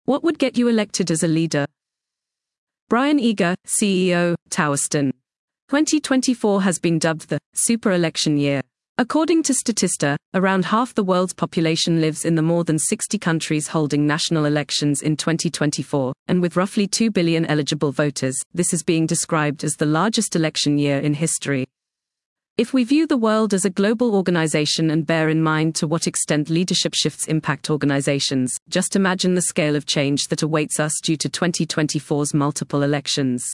What would get you elected as a leader? Brian Eager, CEO, Towerston. 2024 has been dubbed the super election year. According to Statista, around half the world's population lives in the more than 60 countries holding national elections in 2024, and with roughly 2 billion eligible voters, this is being described as the largest election year in history. If we view the world as a global organization and bear in mind to what extent leadership shifts impact organizations, just imagine the scale of change that awaits us due to 2024's multiple elections.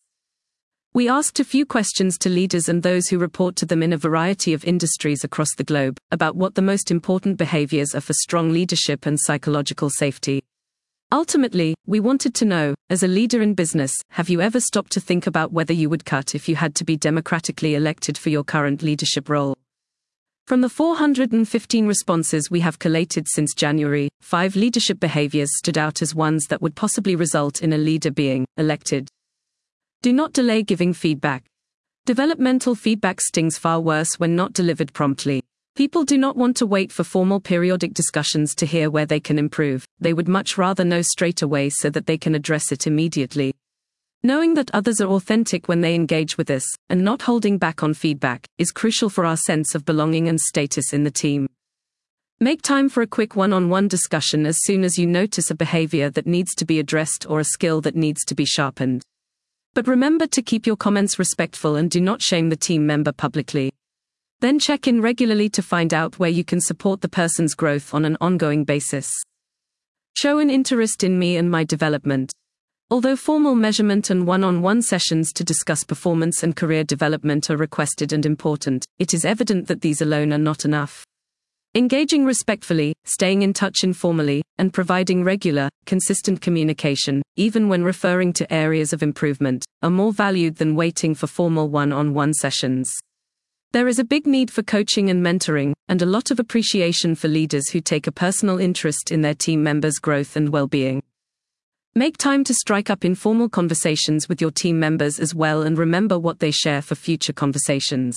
We asked a few questions to leaders and those who report to them in a variety of industries across the globe about what the most important behaviors are for strong leadership and psychological safety. Ultimately, we wanted to know, as a leader in business, have you ever stopped to think about whether you would cut if you had to be democratically elected for your current leadership role? From the 415 responses we have collated since January, 5 leadership behaviors stood out as ones that would possibly result in a leader being elected. Do not delay giving feedback. Developmental feedback stings far worse when not delivered promptly. People do not want to wait for formal periodic discussions to hear where they can improve. They would much rather know straight away so that they can address it immediately. Knowing that others are authentic when they engage with us, and not holding back on feedback, is crucial for our sense of belonging and status in the team. Make time for a quick one-on-one discussion as soon as you notice a behavior that needs to be addressed or a skill that needs to be sharpened. But remember to keep your comments respectful and do not shame the team member publicly. Then check in regularly to find out where you can support the person's growth on an ongoing basis. Show an interest in me and my development. Although formal measurement and one-on-one sessions to discuss performance and career development are requested and important, it is evident that these alone are not enough. Engaging respectfully, staying in touch informally, and providing regular, consistent communication, even when referring to areas of improvement, are more valued than waiting for formal one-on-one sessions. There is a big need for coaching and mentoring, and a lot of appreciation for leaders who take a personal interest in their team members' growth and well-being. Make time to strike up informal conversations with your team members as well and remember what they share for future conversations.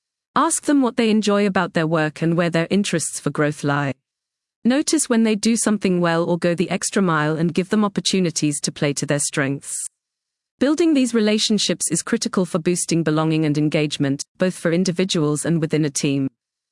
Ask them what they enjoy about their work and where their interests for growth lie. Notice when they do something well or go the extra mile and give them opportunities to play to their strengths. Building these relationships is critical for boosting belonging and engagement, both for individuals and within a team.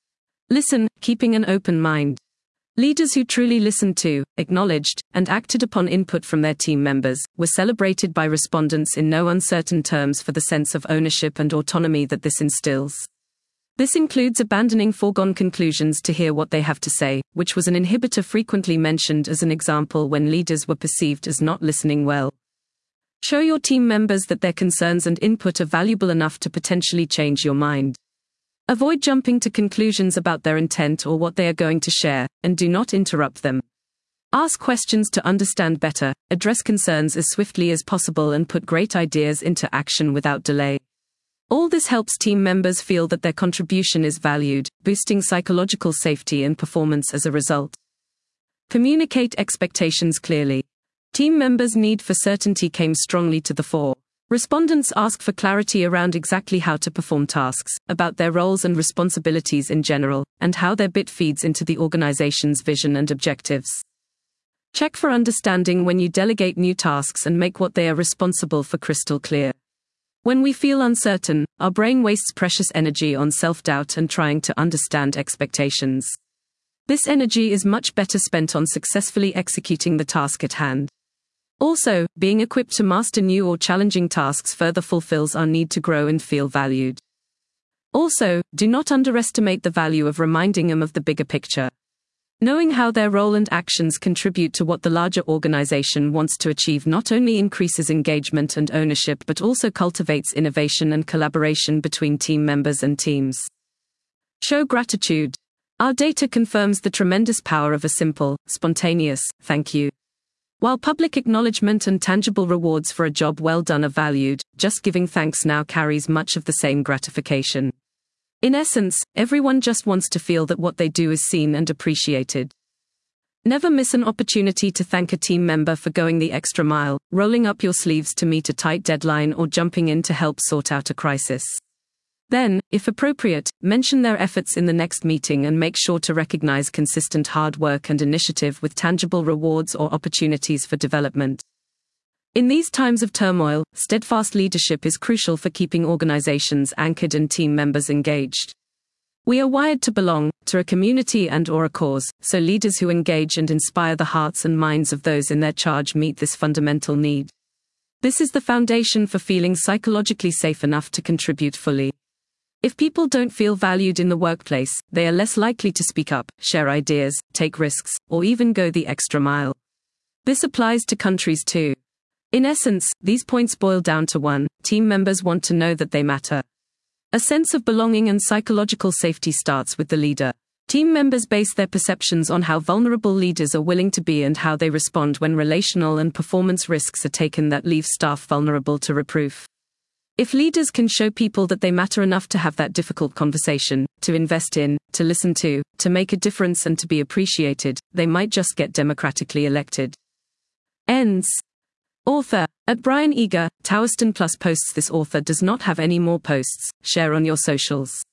Listen, keeping an open mind. Leaders who truly listened to, acknowledged, and acted upon input from their team members were celebrated by respondents in no uncertain terms for the sense of ownership and autonomy that this instills. This includes abandoning foregone conclusions to hear what they have to say, which was an inhibitor frequently mentioned as an example when leaders were perceived as not listening well. Show your team members that their concerns and input are valuable enough to potentially change your mind. Avoid jumping to conclusions about their intent or what they are going to share, and do not interrupt them. Ask questions to understand better, address concerns as swiftly as possible and put great ideas into action without delay. All this helps team members feel that their contribution is valued, boosting psychological safety and performance as a result. Communicate expectations clearly. Team members' need for certainty came strongly to the fore. Respondents asked for clarity around exactly how to perform tasks, about their roles and responsibilities in general, and how their bit feeds into the organization's vision and objectives. Check for understanding when you delegate new tasks and make what they are responsible for crystal clear. When we feel uncertain, our brain wastes precious energy on self-doubt and trying to understand expectations. This energy is much better spent on successfully executing the task at hand. Also, being equipped to master new or challenging tasks further fulfills our need to grow and feel valued. Also, do not underestimate the value of reminding them of the bigger picture. Knowing how their role and actions contribute to what the larger organization wants to achieve not only increases engagement and ownership but also cultivates innovation and collaboration between team members and teams. Show gratitude. Our data confirms the tremendous power of a simple, spontaneous, thank you. While public acknowledgement and tangible rewards for a job well done are valued, just giving thanks now carries much of the same gratification. In essence, everyone just wants to feel that what they do is seen and appreciated. Never miss an opportunity to thank a team member for going the extra mile, rolling up your sleeves to meet a tight deadline, or jumping in to help sort out a crisis. Then, if appropriate, mention their efforts in the next meeting and make sure to recognize consistent hard work and initiative with tangible rewards or opportunities for development. In these times of turmoil, steadfast leadership is crucial for keeping organizations anchored and team members engaged. We are wired to belong to a community and/or a cause, so leaders who engage and inspire the hearts and minds of those in their charge meet this fundamental need. This is the foundation for feeling psychologically safe enough to contribute fully. If people don't feel valued in the workplace, they are less likely to speak up, share ideas, take risks, or even go the extra mile. This applies to countries too. In essence, these points boil down to one: team members want to know that they matter. A sense of belonging and psychological safety starts with the leader. Team members base their perceptions on how vulnerable leaders are willing to be and how they respond when relational and performance risks are taken that leave staff vulnerable to reproof. If leaders can show people that they matter enough to have that difficult conversation, to invest in, to listen to make a difference and to be appreciated, they might just get democratically elected. Ends. Author. At Brian Eager, Towerston Plus posts. This author does not have any more posts. Share on your socials.